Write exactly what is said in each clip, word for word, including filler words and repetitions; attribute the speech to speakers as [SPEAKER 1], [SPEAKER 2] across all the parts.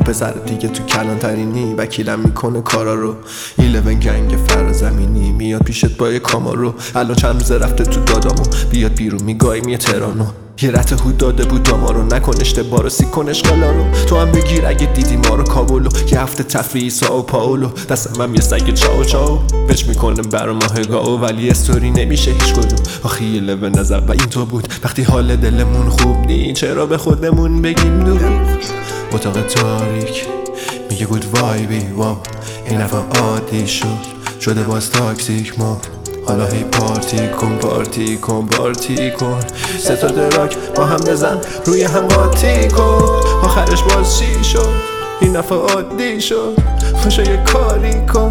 [SPEAKER 1] پسر دیگه تو کلانترینی وکیلم میکنه کارا رو. ایلون گنگ فرازمینی میاد پیشت با یه کامارو. الان چند روزه رفته تو دادامو بیاد بیرون میگایم یه ترانو. یه رت هود داده بود دامارو نکن اشتباه رو سیکن اشغالا رو. تو هم بگیر اگه دیدی ما رو کابولو. یه هفته تفریحی ساو پاولو دستم هم یه سگ چاو چاو بچ میکنه برا ماه گاو ولی استوری نمیشه هیچ کدوم. آخی یه لبه نظر و این تو بود وقتی حال دلمون خوب نی چرا به خودمون بگیم دو. اتاق تاریک میگه گود وایبی واو این دفعه عادی شد شده باز تاکسیک ما. حالا هی پارتی کن پارتی کن پارتی کن سه تا دراک با هم بزن روی هم قاطی کن. آخرش باز چی شد این دفعه عادی شد خوشا یه کاری کن.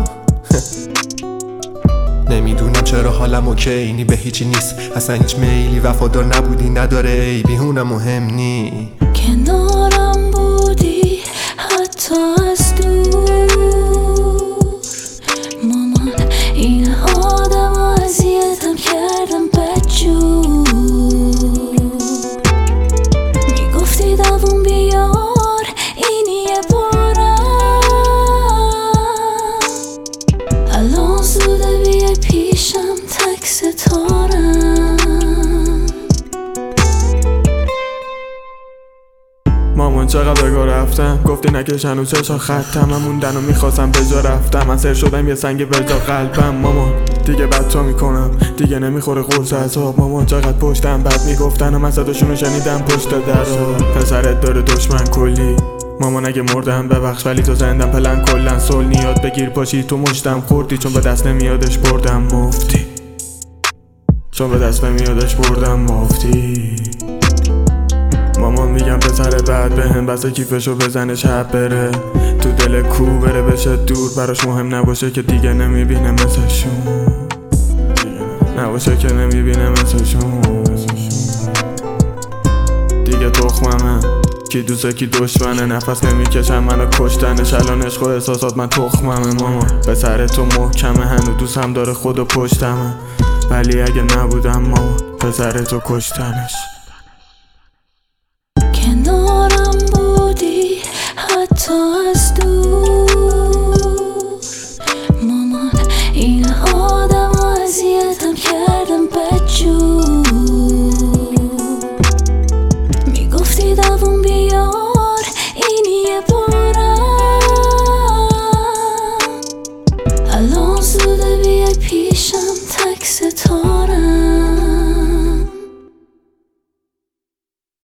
[SPEAKER 1] نمیدونم چرا حالم اوکی اینی به هیچی نیست اصلا هیچ میلی وفادار نبودی نداره ای بیهونه مهم نی.
[SPEAKER 2] کنارم بودی حتی از دور مامان این آدم اذیتم کردم بدجور. میگفتی دووم بیار اینی یه بارم الان زوده بیای پیشم تک ستارم.
[SPEAKER 3] مامان چقدر بگاه رفتم گفتی نکش هنوز چشا خطم من موندن و میخواستم به جا رفتم من سر شدم یه سنگ به جا قلبم. مامان دیگه بد تو میکنم دیگه نمیخوره قرص عذاب. مامان چقدر پشتم بد میگفتن و من صداشونو شنیدم پشت درا. پسرت داره دشمن کلی مامان اگه مردم ببخش ولی تو زندم پلن کلن سول نیاد بگیر پاشی تو مشتم خوردی چون به دست نمیادش بردم مفتی چون به دست نمیادش بردم مفتی. مامان میگم پسر بعد بهم بسه کیفشو بزنه شب بره تو دل کو بره بشه دور براش مهم نباشه که دیگه نمیبینه مثلشون نباشه که نمیبینه مثلشون. دیگه تخممه کی دوسته کی دشمنه نفس نمیکشم منو کشتنش الان عشق و احساسات من تخممه. مامان پسر تو محکمه هنو دوست هم داره خودو پشتمه ولی اگه نبودم مامان پسر تو کشتنش.
[SPEAKER 2] کنارم بودی حتی از دور مامان این آدم اذیتم کردم بدجور. میگفتی دووم بیار اینی یه بار